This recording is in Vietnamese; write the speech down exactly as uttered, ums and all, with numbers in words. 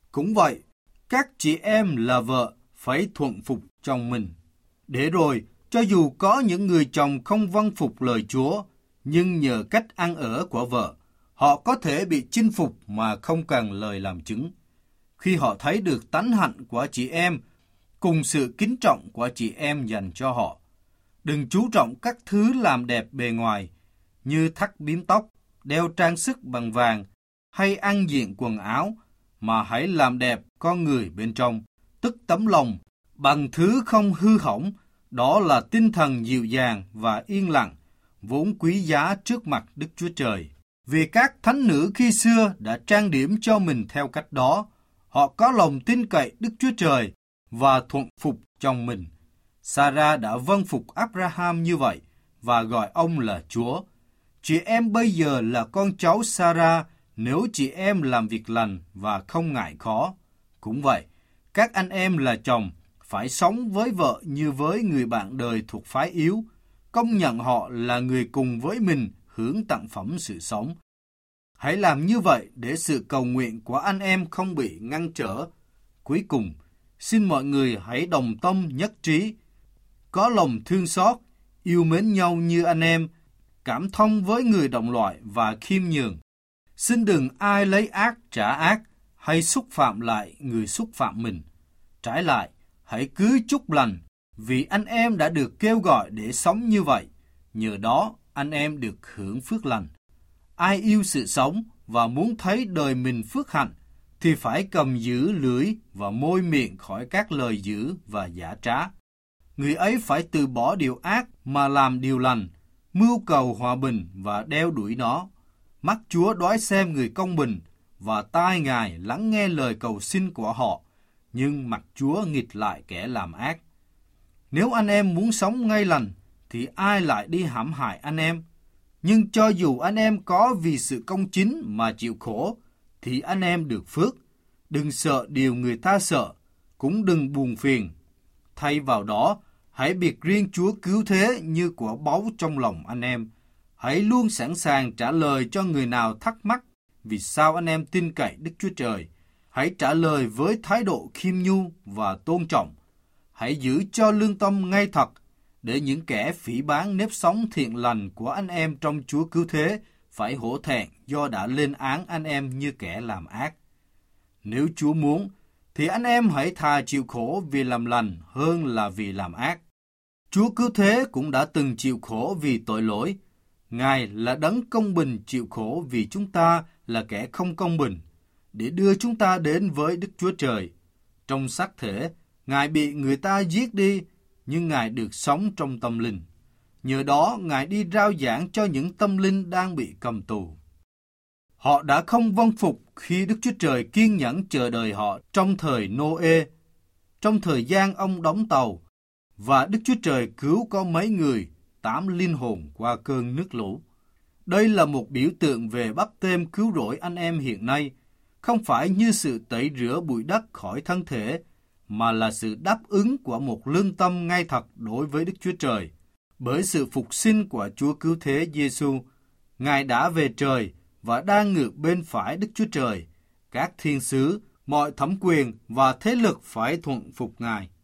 Cũng vậy, các chị em là vợ phải thuận phục chồng mình. Để rồi, cho dù có những người chồng không vâng phục lời Chúa, nhưng nhờ cách ăn ở của vợ, họ có thể bị chinh phục mà không cần lời làm chứng. Khi họ thấy được tánh hạnh của chị em, cùng sự kính trọng của chị em dành cho họ. Đừng chú trọng các thứ làm đẹp bề ngoài, như thắt bím tóc, đeo trang sức bằng vàng, hay ăn diện quần áo, mà hãy làm đẹp con người bên trong, tức tấm lòng, bằng thứ không hư hỏng, đó là tinh thần dịu dàng và yên lặng, vốn quý giá trước mặt Đức Chúa Trời. Vì các thánh nữ khi xưa đã trang điểm cho mình theo cách đó, họ có lòng tin cậy Đức Chúa Trời và thuận phục chồng mình. Sarah đã vâng phục Abraham như vậy và gọi ông là Chúa. Chị em bây giờ là con cháu Sarah nếu chị em làm việc lành và không ngại khó. Cũng vậy, các anh em là chồng phải sống với vợ như với người bạn đời thuộc phái yếu, công nhận họ là người cùng với mình hưởng tặng phẩm sự sống. Hãy làm như vậy để sự cầu nguyện của anh em không bị ngăn trở. Cuối cùng, xin mọi người hãy đồng tâm nhất trí, có lòng thương xót, yêu mến nhau như anh em, cảm thông với người đồng loại và khiêm nhường. Xin đừng ai lấy ác trả ác hay xúc phạm lại người xúc phạm mình. Trái lại, hãy cứ chúc lành, vì anh em đã được kêu gọi để sống như vậy. Nhờ đó, anh em được hưởng phước lành. Ai yêu sự sống và muốn thấy đời mình phước hạnh, thì phải cầm giữ lưỡi và môi miệng khỏi các lời dữ và giả trá. Người ấy phải từ bỏ điều ác mà làm điều lành, mưu cầu hòa bình và đeo đuổi nó. Mắt Chúa đoái xem người công bình, và tai Ngài lắng nghe lời cầu xin của họ, nhưng mặt Chúa nghịch lại kẻ làm ác. Nếu anh em muốn sống ngay lành, thì ai lại đi hãm hại anh em? Nhưng cho dù anh em có vì sự công chính mà chịu khổ, thì anh em được phước. Đừng sợ điều người ta sợ, cũng đừng buồn phiền. Thay vào đó, hãy biệt riêng Chúa cứu thế như của báu trong lòng anh em. Hãy luôn sẵn sàng trả lời cho người nào thắc mắc vì sao anh em tin cậy Đức Chúa Trời. Hãy trả lời với thái độ khiêm nhu và tôn trọng. Hãy giữ cho lương tâm ngay thật, để những kẻ phỉ báng nếp sống thiện lành của anh em trong Chúa cứu thế phải hổ thẹn do đã lên án anh em như kẻ làm ác. Nếu Chúa muốn, thì anh em hãy thà chịu khổ vì làm lành hơn là vì làm ác. Chúa cứu thế cũng đã từng chịu khổ vì tội lỗi. Ngài là đấng công bình chịu khổ vì chúng ta là kẻ không công bình, để đưa chúng ta đến với Đức Chúa Trời. Trong xác thể, Ngài bị người ta giết đi, nhưng Ngài được sống trong tâm linh. Nhờ đó, Ngài đi rao giảng cho những tâm linh đang bị cầm tù. Họ đã không vâng phục khi Đức Chúa Trời kiên nhẫn chờ đợi họ trong thời Nô-ê, trong thời gian ông đóng tàu, và Đức Chúa Trời cứu có mấy người, tám linh hồn qua cơn nước lũ. Đây là một biểu tượng về báp têm cứu rỗi anh em hiện nay, không phải như sự tẩy rửa bụi đất khỏi thân thể, mà là sự đáp ứng của một lương tâm ngay thật đối với Đức Chúa Trời. Bởi sự phục sinh của Chúa cứu thế Giêsu, Ngài đã về trời và đang ngự bên phải Đức Chúa Trời. Các thiên sứ, mọi thẩm quyền và thế lực phải thuận phục Ngài.